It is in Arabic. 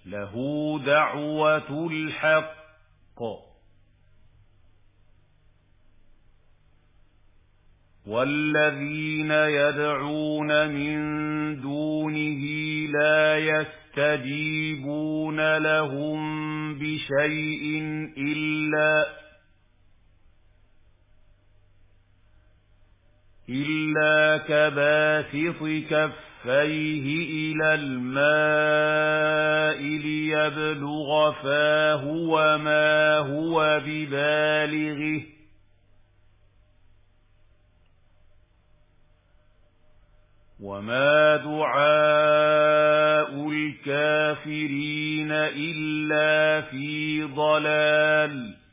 له دعوة الحق والذين يدعون من دونه لا يستجيبون لهم بشيء إلا كباسط كفيه إلى الماء ليبلغ فاه وما هو ببالغه وما دعاء الكافرين إلا في ضلال